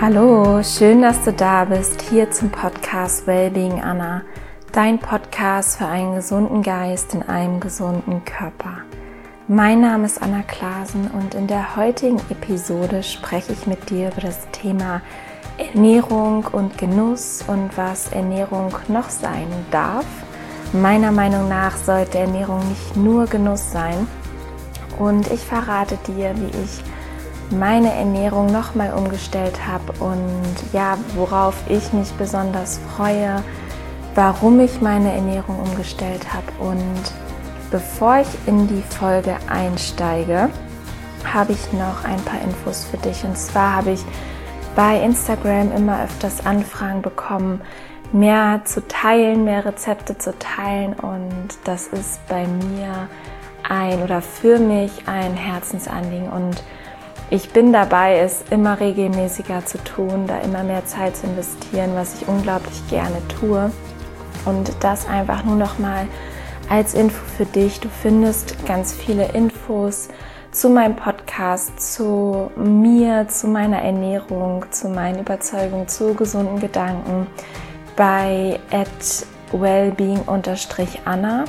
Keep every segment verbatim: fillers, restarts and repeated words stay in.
Hallo, schön, dass du da bist, hier zum Podcast Wellbeing Anna, dein Podcast für einen gesunden Geist in einem gesunden Körper. Mein Name ist Anna Klasen und in der heutigen Episode spreche ich mit dir über das Thema Ernährung und Genuss und was Ernährung noch sein darf. Meiner Meinung nach sollte Ernährung nicht nur Genuss sein und ich verrate dir, wie ich meine Ernährung nochmal umgestellt habe und ja, worauf ich mich besonders freue, warum ich meine Ernährung umgestellt habe. Und bevor ich in die Folge einsteige, habe ich noch ein paar Infos für dich. Und zwar habe ich bei Instagram immer öfters Anfragen bekommen, mehr zu teilen, mehr Rezepte zu teilen, und das ist bei mir ein oder für mich ein Herzensanliegen, und ich bin dabei, es immer regelmäßiger zu tun, da immer mehr Zeit zu investieren, was ich unglaublich gerne tue. Und das einfach nur noch mal als Info für dich. Du findest ganz viele Infos zu meinem Podcast, zu mir, zu meiner Ernährung, zu meinen Überzeugungen, zu gesunden Gedanken bei at wellbeing Anna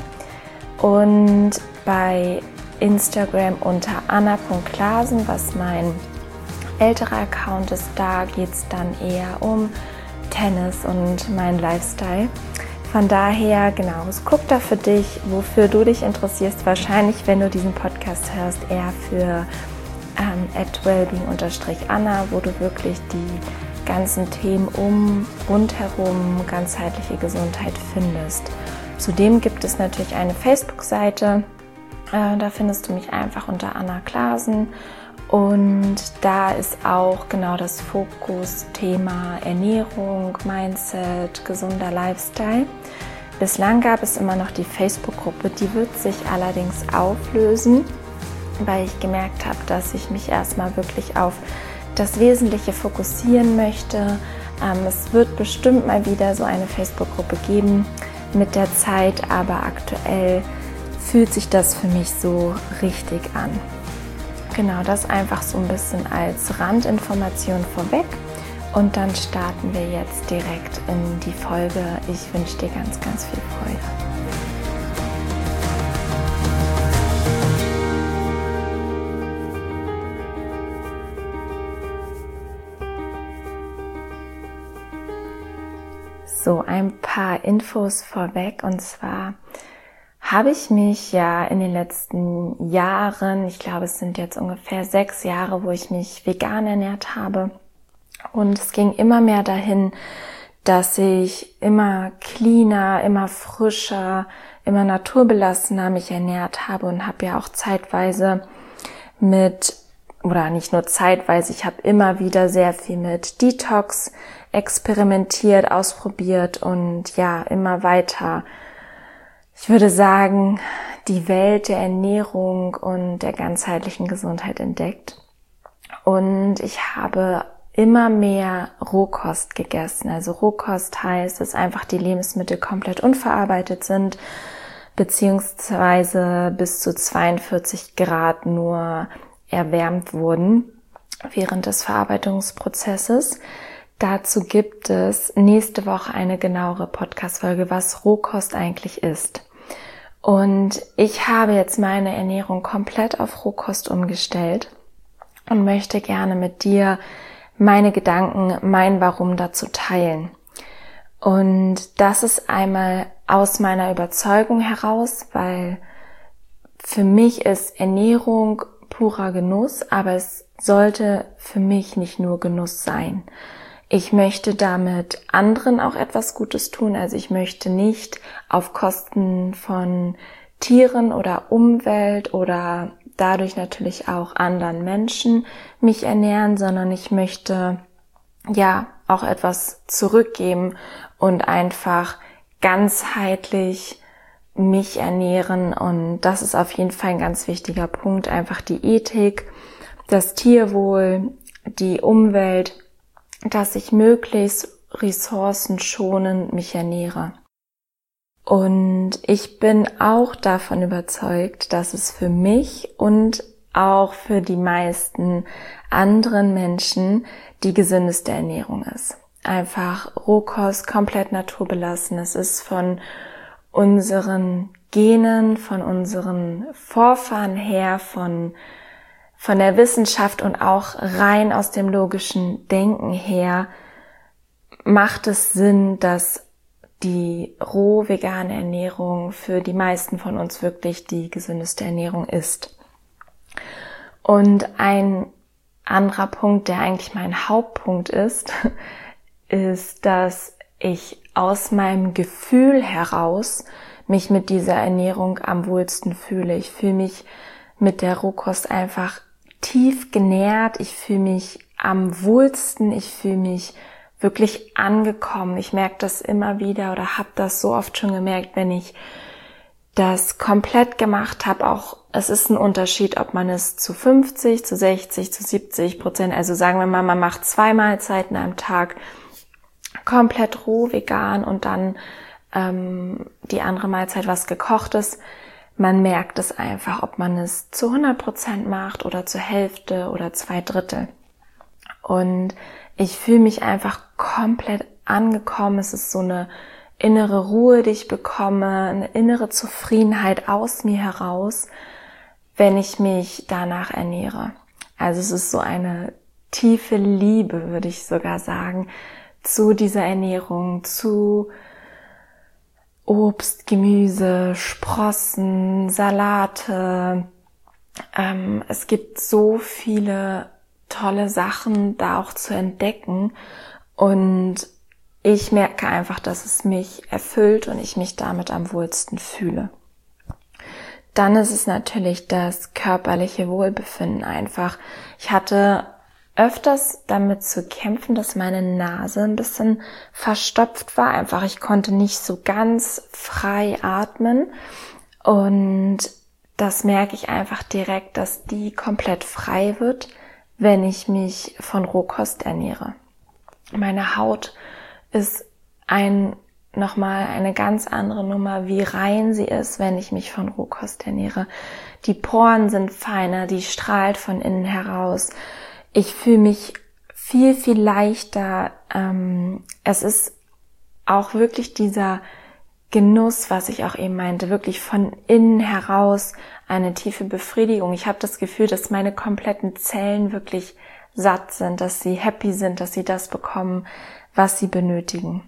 und bei Instagram unter anna punkt klasen, was mein älterer Account ist. Da geht es dann eher um Tennis und meinen Lifestyle. Von daher, genau, guck da für dich, wofür du dich interessierst. Wahrscheinlich, wenn du diesen Podcast hörst, eher für ähm, at wellbeing Anna, wo du wirklich die ganzen Themen um, rundherum, ganzheitliche Gesundheit findest. Zudem gibt es natürlich eine Facebook-Seite. Da findest du mich einfach unter Anna Klasen, und da ist auch genau das Fokusthema Ernährung, Mindset, gesunder Lifestyle. Bislang gab es immer noch die Facebook-Gruppe, die wird sich allerdings auflösen, weil ich gemerkt habe, dass ich mich erstmal wirklich auf das Wesentliche fokussieren möchte. Es wird bestimmt mal wieder so eine Facebook-Gruppe geben mit der Zeit, aber aktuell fühlt sich das für mich so richtig an. Genau, das einfach so ein bisschen als Randinformation vorweg, und dann starten wir jetzt direkt in die Folge. Ich wünsche dir ganz, ganz viel Freude. So, ein paar Infos vorweg, und zwar habe ich mich ja in den letzten Jahren, ich glaube es sind jetzt ungefähr sechs Jahre, wo ich mich vegan ernährt habe, und es ging immer mehr dahin, dass ich immer cleaner, immer frischer, immer naturbelassener mich ernährt habe, und habe ja auch zeitweise mit, oder nicht nur zeitweise, ich habe immer wieder sehr viel mit Detox experimentiert, ausprobiert und ja, immer weiter, ich würde sagen, die Welt der Ernährung und der ganzheitlichen Gesundheit entdeckt. Und ich habe immer mehr Rohkost gegessen. Also Rohkost heißt, dass einfach die Lebensmittel komplett unverarbeitet sind, beziehungsweise bis zu zweiundvierzig Grad nur erwärmt wurden während des Verarbeitungsprozesses. Dazu gibt es nächste Woche eine genauere Podcast-Folge, was Rohkost eigentlich ist. Und ich habe jetzt meine Ernährung komplett auf Rohkost umgestellt und möchte gerne mit dir meine Gedanken, mein Warum dazu teilen. Und das ist einmal aus meiner Überzeugung heraus, weil für mich ist Ernährung purer Genuss, aber es sollte für mich nicht nur Genuss sein. Ich möchte damit anderen auch etwas Gutes tun. Also ich möchte nicht auf Kosten von Tieren oder Umwelt oder dadurch natürlich auch anderen Menschen mich ernähren, sondern ich möchte ja auch etwas zurückgeben und einfach ganzheitlich mich ernähren. Und das ist auf jeden Fall ein ganz wichtiger Punkt. Einfach die Ethik, das Tierwohl, die Umwelt, dass ich möglichst ressourcenschonend mich ernähre. Und ich bin auch davon überzeugt, dass es für mich und auch für die meisten anderen Menschen die gesündeste Ernährung ist. Einfach Rohkost, komplett naturbelassen. Es ist von unseren Genen, von unseren Vorfahren her, von, von der Wissenschaft und auch rein aus dem logischen Denken her, macht es Sinn, dass die roh vegane Ernährung für die meisten von uns wirklich die gesündeste Ernährung ist. Und ein anderer Punkt, der eigentlich mein Hauptpunkt ist, ist, dass ich aus meinem Gefühl heraus mich mit dieser Ernährung am wohlsten fühle. Ich fühle mich mit der Rohkost einfach tief genährt. Ich fühle mich am wohlsten. Ich fühle mich wirklich angekommen. Ich merke das immer wieder oder habe das so oft schon gemerkt, wenn ich das komplett gemacht habe. Auch es ist ein Unterschied, ob man es zu fünfzig, zu sechzig, zu siebzig Prozent, also sagen wir mal, man macht zwei Mahlzeiten am Tag komplett roh vegan und dann ähm, die andere Mahlzeit was Gekochtes. Man merkt es einfach, ob man es zu hundert Prozent macht oder zur Hälfte oder zwei Drittel. Und ich fühle mich einfach komplett angekommen. Es ist so eine innere Ruhe, die ich bekomme, eine innere Zufriedenheit aus mir heraus, wenn ich mich danach ernähre. Also es ist so eine tiefe Liebe, würde ich sogar sagen, zu dieser Ernährung, zu Obst, Gemüse, Sprossen, Salate. Ähm, es gibt so viele tolle Sachen da auch zu entdecken und ich merke einfach, dass es mich erfüllt und ich mich damit am wohlsten fühle. Dann ist es natürlich das körperliche Wohlbefinden einfach. Ich hatte öfters damit zu kämpfen, dass meine Nase ein bisschen verstopft war. Einfach, ich konnte nicht so ganz frei atmen und das merke ich einfach direkt, dass die komplett frei wird, wenn ich mich von Rohkost ernähre. Meine Haut ist ein nochmal eine ganz andere Nummer, wie rein sie ist, wenn ich mich von Rohkost ernähre. Die Poren sind feiner, die strahlt von innen heraus. Ich fühle mich viel, viel leichter. Ähm, es ist auch wirklich dieser Genuss, was ich auch eben meinte, wirklich von innen heraus eine tiefe Befriedigung. Ich habe das Gefühl, dass meine kompletten Zellen wirklich satt sind, dass sie happy sind, dass sie das bekommen, was sie benötigen.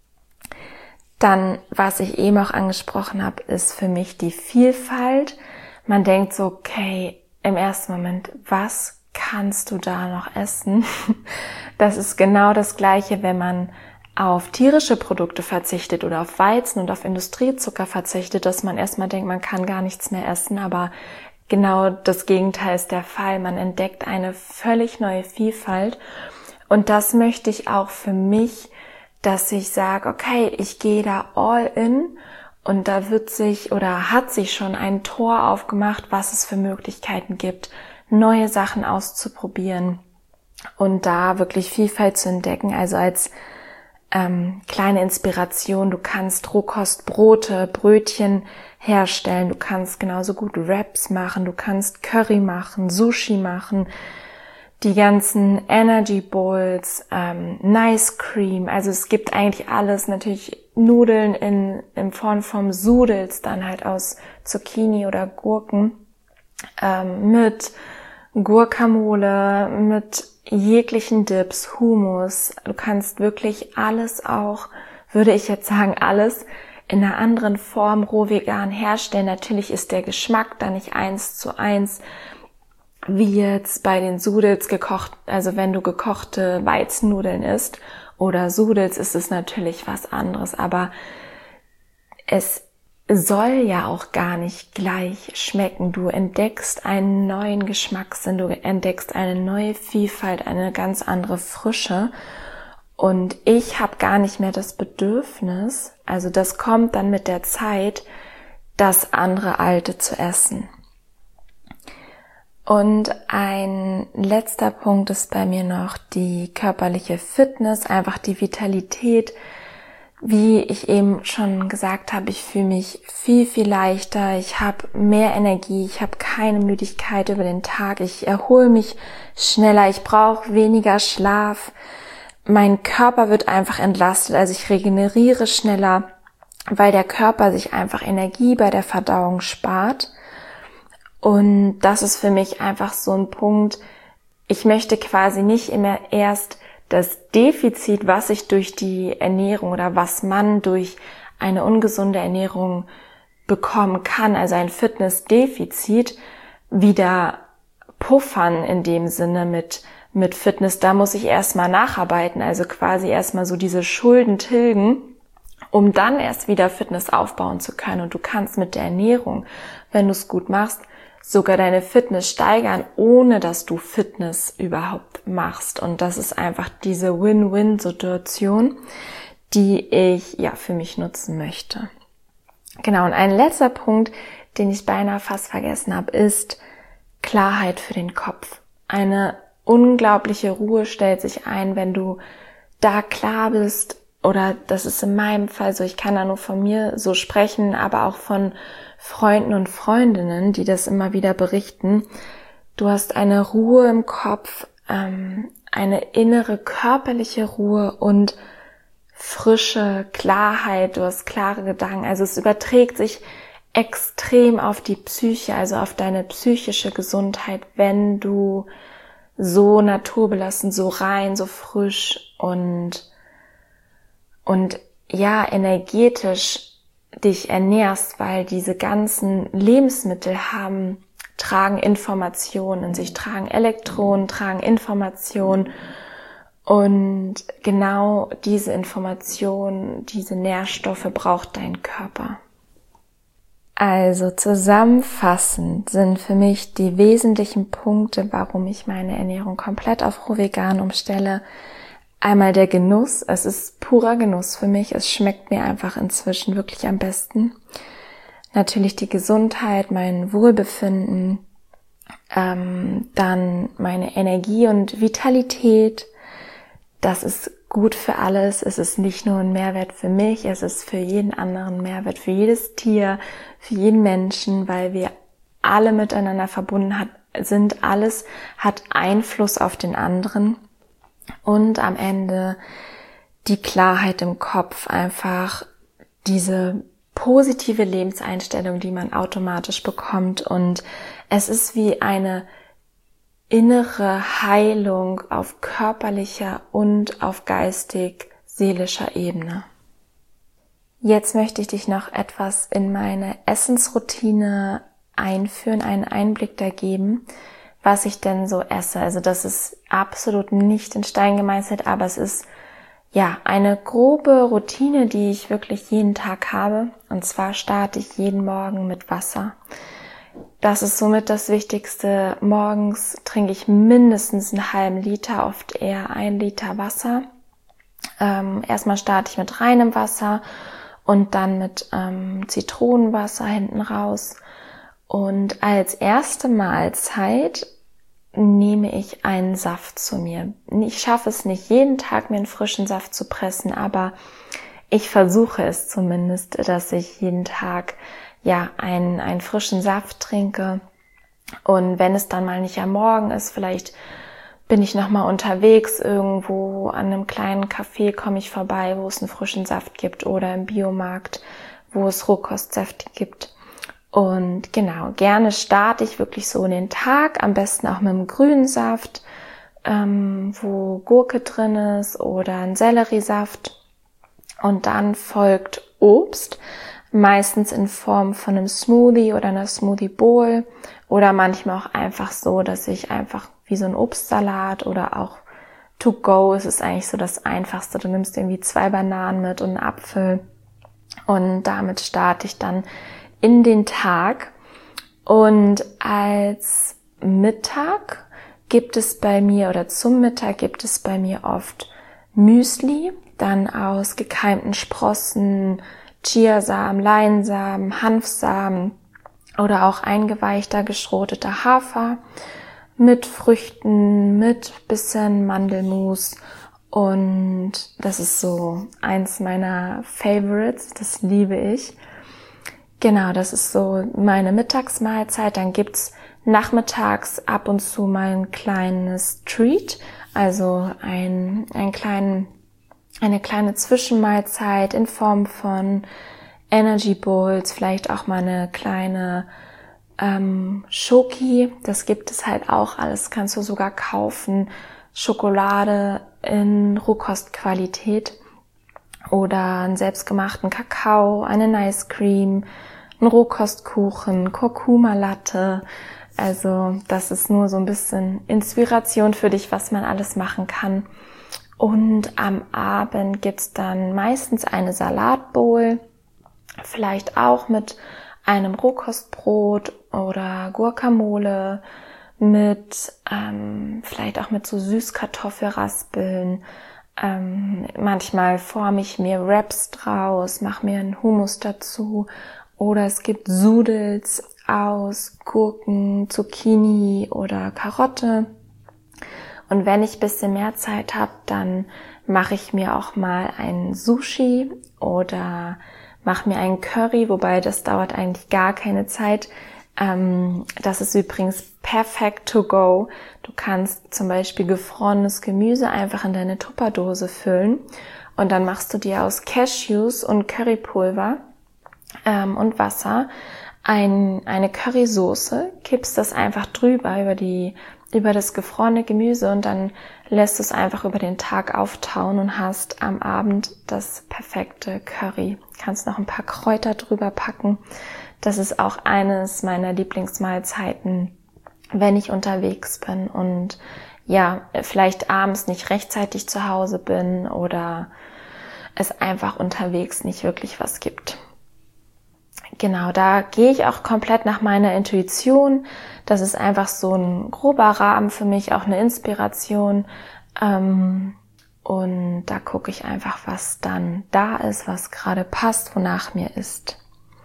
Dann, was ich eben auch angesprochen habe, ist für mich die Vielfalt. Man denkt so, okay, im ersten Moment, was kannst du da noch essen? Das ist genau das Gleiche, wenn man auf tierische Produkte verzichtet oder auf Weizen und auf Industriezucker verzichtet, dass man erstmal denkt, man kann gar nichts mehr essen, aber genau das Gegenteil ist der Fall. Man entdeckt eine völlig neue Vielfalt und das möchte ich auch für mich, dass ich sage, okay, ich gehe da all in und da wird sich oder hat sich schon ein Tor aufgemacht, was es für Möglichkeiten gibt, neue Sachen auszuprobieren und da wirklich Vielfalt zu entdecken. Also als ähm, kleine Inspiration, du kannst Rohkostbrote, Brötchen herstellen, du kannst genauso gut Wraps machen, du kannst Curry machen, Sushi machen, die ganzen Energy Bowls, ähm, Nice Cream, also es gibt eigentlich alles, natürlich Nudeln in, in Form von Sudels, dann halt aus Zucchini oder Gurken, ähm, mit Guacamole, mit jeglichen Dips, Hummus. Du kannst wirklich alles auch, würde ich jetzt sagen, alles in einer anderen Form roh vegan herstellen. Natürlich ist der Geschmack da nicht eins zu eins, wie jetzt bei den Sudels gekocht, also wenn du gekochte Weizennudeln isst oder Sudels, ist es natürlich was anderes, aber es soll ja auch gar nicht gleich schmecken. Du entdeckst einen neuen Geschmackssinn, du entdeckst eine neue Vielfalt, eine ganz andere Frische und ich habe gar nicht mehr das Bedürfnis, also das kommt dann mit der Zeit, das andere Alte zu essen. Und ein letzter Punkt ist bei mir noch die körperliche Fitness, einfach die Vitalität, wie ich eben schon gesagt habe, ich fühle mich viel, viel leichter, ich habe mehr Energie, ich habe keine Müdigkeit über den Tag, ich erhole mich schneller, ich brauche weniger Schlaf, mein Körper wird einfach entlastet, also ich regeneriere schneller, weil der Körper sich einfach Energie bei der Verdauung spart. Und das ist für mich einfach so ein Punkt, ich möchte quasi nicht immer erst das Defizit, was ich durch die Ernährung oder was man durch eine ungesunde Ernährung bekommen kann, also ein Fitnessdefizit, wieder puffern in dem Sinne mit mit Fitness. Da muss ich erstmal nacharbeiten, also quasi erstmal so diese Schulden tilgen, um dann erst wieder Fitness aufbauen zu können. Und du kannst mit der Ernährung, wenn du es gut machst, sogar deine Fitness steigern, ohne dass du Fitness überhaupt machst. Und das ist einfach diese Win-Win-Situation, die ich ja für mich nutzen möchte. Genau, und ein letzter Punkt, den ich beinahe fast vergessen habe, ist Klarheit für den Kopf. Eine unglaubliche Ruhe stellt sich ein, wenn du da klar bist, oder das ist in meinem Fall so, ich kann da nur von mir so sprechen, aber auch von Freunden und Freundinnen, die das immer wieder berichten. Du hast eine Ruhe im Kopf, ähm, eine innere körperliche Ruhe und frische Klarheit, du hast klare Gedanken. Also es überträgt sich extrem auf die Psyche, also auf deine psychische Gesundheit, wenn du so naturbelassen, so rein, so frisch und und ja, energetisch dich ernährst, weil diese ganzen Lebensmittel haben, tragen Informationen in sich, tragen Elektronen, tragen Informationen und genau diese Informationen, diese Nährstoffe braucht dein Körper. Also zusammenfassend sind für mich die wesentlichen Punkte, warum ich meine Ernährung komplett auf rohvegan umstelle. Einmal der Genuss, es ist purer Genuss für mich, es schmeckt mir einfach inzwischen wirklich am besten. Natürlich die Gesundheit, mein Wohlbefinden, ähm, dann meine Energie und Vitalität, das ist gut für alles, es ist nicht nur ein Mehrwert für mich, es ist für jeden anderen Mehrwert, für jedes Tier, für jeden Menschen, weil wir alle miteinander verbunden hat, sind, alles hat Einfluss auf den anderen. Und am Ende die Klarheit im Kopf, einfach diese positive Lebenseinstellung, die man automatisch bekommt. Und es ist wie eine innere Heilung auf körperlicher und auf geistig-seelischer Ebene. Jetzt möchte ich dich noch etwas in meine Essensroutine einführen, einen Einblick da geben, was ich denn so esse. Also das ist absolut nicht in Stein gemeißelt, aber es ist ja eine grobe Routine, die ich wirklich jeden Tag habe. Und zwar starte ich jeden Morgen mit Wasser. Das ist somit das Wichtigste. Morgens trinke ich mindestens einen halben Liter, oft eher ein Liter Wasser. Ähm, erstmal starte ich mit reinem Wasser und dann mit ähm, Zitronenwasser hinten raus. Und als erste Mahlzeit nehme ich einen Saft zu mir. Ich schaffe es nicht, jeden Tag mir einen frischen Saft zu pressen, aber ich versuche es zumindest, dass ich jeden Tag ja einen, einen frischen Saft trinke. Und wenn es dann mal nicht am Morgen ist, vielleicht bin ich nochmal unterwegs irgendwo an einem kleinen Café, komme ich vorbei, wo es einen frischen Saft gibt, oder im Biomarkt, wo es Rohkostsäfte gibt. Und genau, gerne starte ich wirklich so in den Tag, am besten auch mit einem grünen Saft, ähm, wo Gurke drin ist, oder ein Selleriesaft. Und dann folgt Obst, meistens in Form von einem Smoothie oder einer Smoothie Bowl, oder manchmal auch einfach so, dass ich einfach wie so ein Obstsalat oder auch to go, es ist eigentlich so das Einfachste. Du nimmst irgendwie zwei Bananen mit und einen Apfel, und damit starte ich dann in den Tag. Und als Mittag gibt es bei mir, oder zum Mittag gibt es bei mir oft Müsli, dann aus gekeimten Sprossen, Chiasamen, Leinsamen, Hanfsamen oder auch eingeweichter, geschroteter Hafer mit Früchten, mit bisschen Mandelmus Und das ist so eins meiner Favorites, das liebe ich. Genau, das ist so meine Mittagsmahlzeit. Dann gibt's nachmittags ab und zu mal ein kleines Treat, also ein, ein kleinen, eine kleine Zwischenmahlzeit in Form von Energy Bowls, vielleicht auch mal eine kleine ähm, Schoki. Das gibt es halt auch alles, kannst du sogar kaufen. Schokolade in Rohkostqualität oder einen selbstgemachten Kakao, einen Ice Cream, einen Rohkostkuchen, Kurkuma-Latte. Also das ist nur so ein bisschen Inspiration für dich, was man alles machen kann. Und am Abend gibt's dann meistens eine Salatbowl, vielleicht auch mit einem Rohkostbrot oder Guacamole, mit ähm, vielleicht auch mit so Süßkartoffelraspeln. Ähm, manchmal forme ich mir Wraps draus, mache mir einen Hummus dazu. Oder es gibt Sudels aus Gurken, Zucchini oder Karotte. Und wenn ich ein bisschen mehr Zeit habe, dann mache ich mir auch mal ein Sushi oder mache mir einen Curry, wobei das dauert eigentlich gar keine Zeit. Ähm, das ist übrigens perfekt to go. Du kannst zum Beispiel gefrorenes Gemüse einfach in deine Tupperdose füllen und dann machst du dir aus Cashews und Currypulver ähm, und Wasser ein, eine Currysoße, kippst das einfach drüber über die über das gefrorene Gemüse und dann lässt du es einfach über den Tag auftauen und hast am Abend das perfekte Curry. Kannst noch ein paar Kräuter drüber packen. Das ist auch eines meiner Lieblingsmahlzeiten, wenn ich unterwegs bin und ja, vielleicht abends nicht rechtzeitig zu Hause bin oder es einfach unterwegs nicht wirklich was gibt. Genau, da gehe ich auch komplett nach meiner Intuition. Das ist einfach so ein grober Rahmen für mich, auch eine Inspiration. Und da gucke ich einfach, was dann da ist, was gerade passt, wonach mir ist.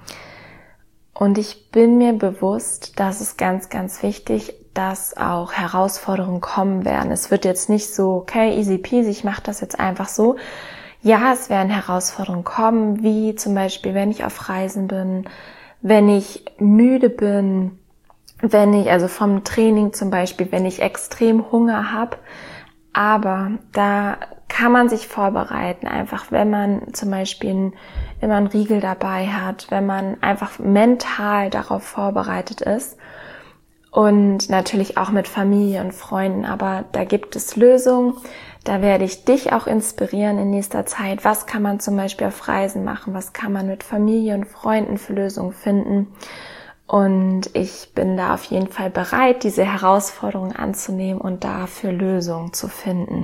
Und ich bin mir bewusst, das ist ganz, ganz wichtig, dass auch Herausforderungen kommen werden. Es wird jetzt nicht so, okay, easy peasy, ich mache das jetzt einfach so. Ja, es werden Herausforderungen kommen, wie zum Beispiel, wenn ich auf Reisen bin, wenn ich müde bin, wenn ich, also vom Training zum Beispiel, wenn ich extrem Hunger habe. Aber da kann man sich vorbereiten, einfach wenn man zum Beispiel immer einen Riegel dabei hat, wenn man einfach mental darauf vorbereitet ist. Und natürlich auch mit Familie und Freunden, aber da gibt es Lösungen. Da werde ich dich auch inspirieren in nächster Zeit. Was kann man zum Beispiel auf Reisen machen? Was kann man mit Familie und Freunden für Lösungen finden? Und ich bin da auf jeden Fall bereit, diese Herausforderungen anzunehmen und dafür Lösungen zu finden.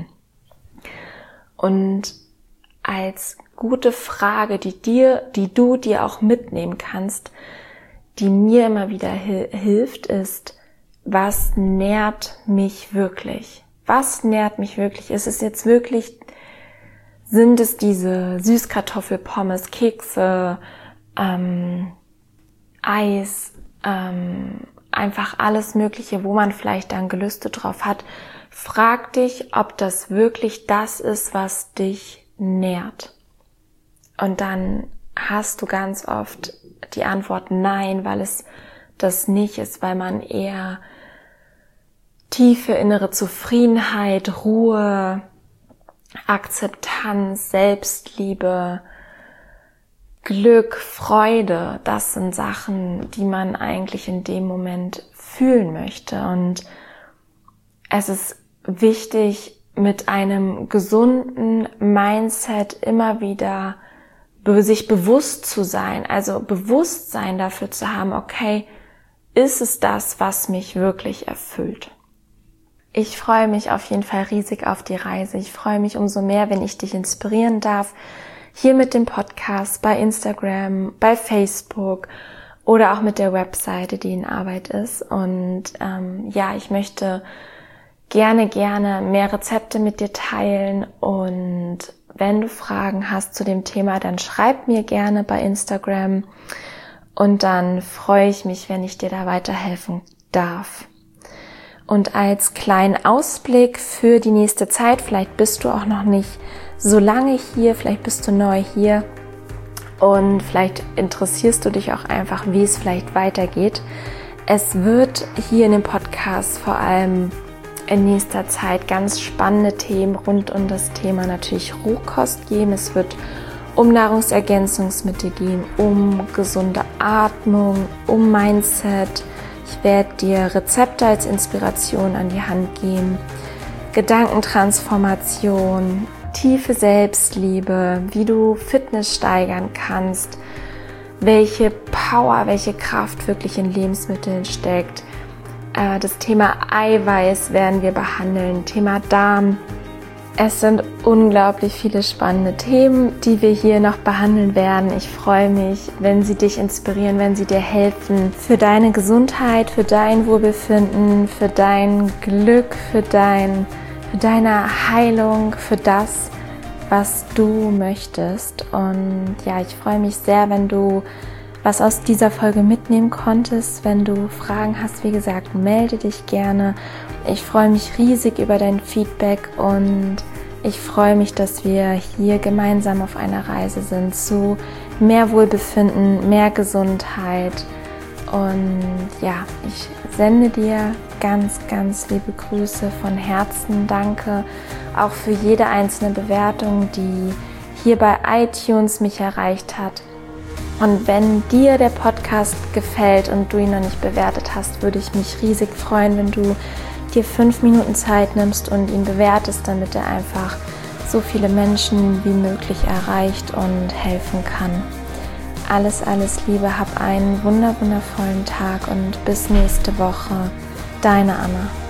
Und als gute Frage, die dir, die du dir auch mitnehmen kannst, die mir immer wieder hil- hilft, ist, was nährt mich wirklich? Was nährt mich wirklich? Ist es jetzt wirklich, sind es diese Süßkartoffelpommes, Kekse, ähm, Eis, ähm, einfach alles Mögliche, wo man vielleicht dann Gelüste drauf hat? Frag dich, ob das wirklich das ist, was dich nährt. Und dann hast du ganz oft die Antwort nein, weil es das nicht ist, weil man eher tiefe innere Zufriedenheit, Ruhe, Akzeptanz, Selbstliebe, Glück, Freude, das sind Sachen, die man eigentlich in dem Moment fühlen möchte. Und es ist wichtig, mit einem gesunden Mindset immer wieder sich bewusst zu sein, also Bewusstsein dafür zu haben, okay, ist es das, was mich wirklich erfüllt? Ich freue mich auf jeden Fall riesig auf die Reise. Ich freue mich umso mehr, wenn ich dich inspirieren darf, hier mit dem Podcast, bei Instagram, bei Facebook oder auch mit der Webseite, die in Arbeit ist. Und ähm, ja, ich möchte gerne, gerne mehr Rezepte mit dir teilen. Und wenn du Fragen hast zu dem Thema, dann schreib mir gerne bei Instagram. Und dann freue ich mich, wenn ich dir da weiterhelfen darf. Und als kleinen Ausblick für die nächste Zeit, vielleicht bist du auch noch nicht so lange hier, vielleicht bist du neu hier und vielleicht interessierst du dich auch einfach, wie es vielleicht weitergeht. Es wird hier in dem Podcast vor allem in nächster Zeit ganz spannende Themen rund um das Thema natürlich Rohkost geben. Es wird um Nahrungsergänzungsmittel gehen, um gesunde Atmung, um Mindset. Ich werde dir Rezepte als Inspiration an die Hand geben, Gedankentransformation, tiefe Selbstliebe, wie du Fitness steigern kannst, welche Power, welche Kraft wirklich in Lebensmitteln steckt. Das Thema Eiweiß werden wir behandeln, Thema Darm. Es sind unglaublich viele spannende Themen, die wir hier noch behandeln werden. Ich freue mich, wenn sie dich inspirieren, wenn sie dir helfen für deine Gesundheit, für dein Wohlbefinden, für dein Glück, für, dein, für deine Heilung, für das, was du möchtest. Und ja, ich freue mich sehr, wenn du was aus dieser Folge mitnehmen konntest. Wenn du Fragen hast, wie gesagt, melde dich gerne. Ich freue mich riesig über dein Feedback und ich freue mich, dass wir hier gemeinsam auf einer Reise sind zu mehr Wohlbefinden, mehr Gesundheit. Und ja, ich sende dir ganz, ganz liebe Grüße von Herzen. Danke auch für jede einzelne Bewertung, die hier bei iTunes mich erreicht hat. Und wenn dir der Podcast gefällt und du ihn noch nicht bewertet hast, würde ich mich riesig freuen, wenn du dir fünf Minuten Zeit nimmst und ihn bewertest, damit er einfach so viele Menschen wie möglich erreicht und helfen kann. Alles, alles Liebe, hab einen wunder, wundervollen Tag und bis nächste Woche. Deine Anna.